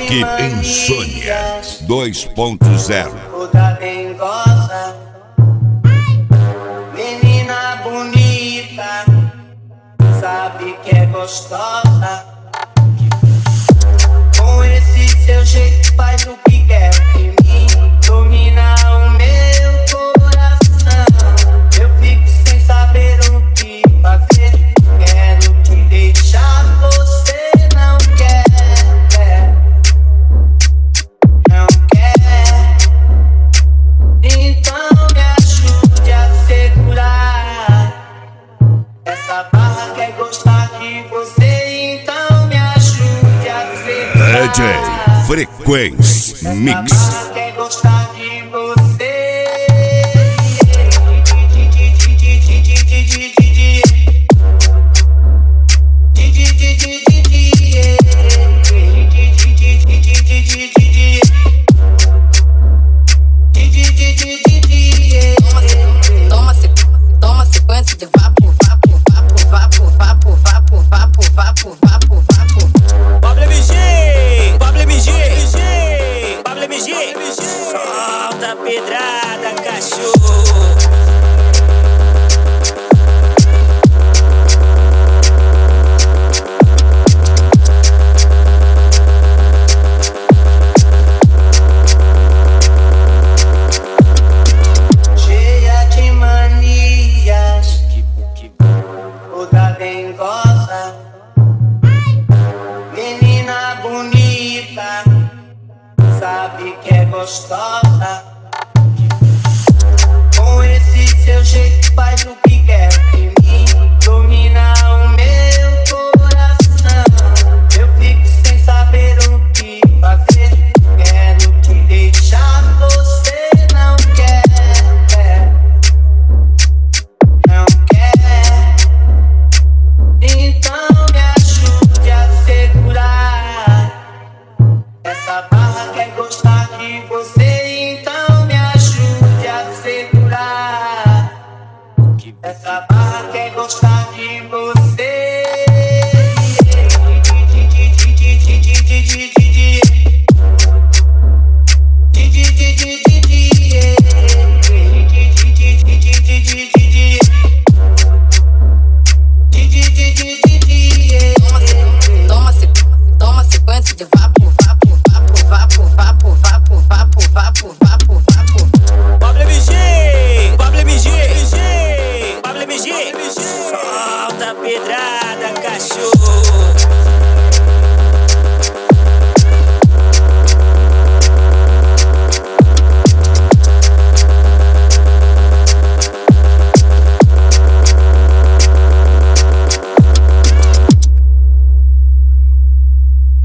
Equipe Insônia 2.0. Toda dengosa, menina bonita, sabe que é gostosa. Com esse seu jeito faz o que quer de mim, domina o meu coração. Eu fico sem saber o que fazer, quero te deixar, você não quer. Não quer, então me ajude a segurar. Essa barra quer gostar de você, então me ajude a segurar. DJ Frequência Mix. Essa barra quer gostar de você. Toma sequência de vapo, vapo, vapo, vapo, vapo, vapo, vapo, vapo, vapo, vapo. Pablo MG, Pablo MG, Pablo MG, solta a pedrada, cachorro. Cheia de manias, toda dengosa, menina bonita, sabe que é gostosa. Com esse seu jeito faz o que quer de mim, domina o meu coração. Eu fico sem saber o que fazer, quero te deixar, você não quer. Não quer, então me ajude a segurar. Essa barra quer gostar de você, então me ajude a segurar. Essa barra quer gostar de você. Toma sequência de vapo,